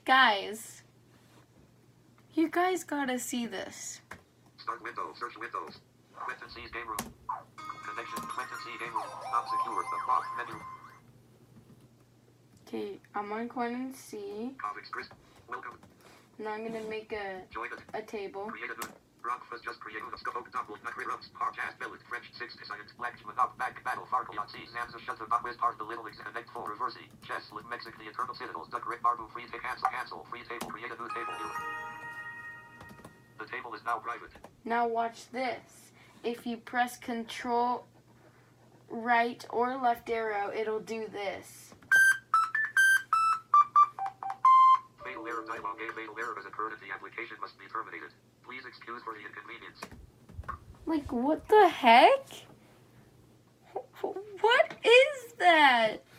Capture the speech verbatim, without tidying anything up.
Guys, you guys gotta see this. Start window. Search windows. Quentin C's game room. Connection. Quentin C game room. Not secure. The clock menu. Okay, I'm on Quentin C. Comics Chris. Welcome. Now I'm gonna make a Join it. a table. Create a new. Rockfast just created a scope double nutri rubs. Podcast billet. French six science. Black Manop. Back battle. Farkle Yahtzee. Zanza Shutter. Not Wiz Part. The Little Examine. Full Reversi. Chess. Lit Mexic. The Eternal Citadels. Duck Rip Marbu. Free take cancel. Cancel. Free table. Create a new table. New. The table is now private. Now watch this. If you press Control right or left arrow, it'll do this. Fatal error dialog. A fatal error has occurred and the application must be terminated. Please excuse for the inconvenience. Like, what the heck? What is that?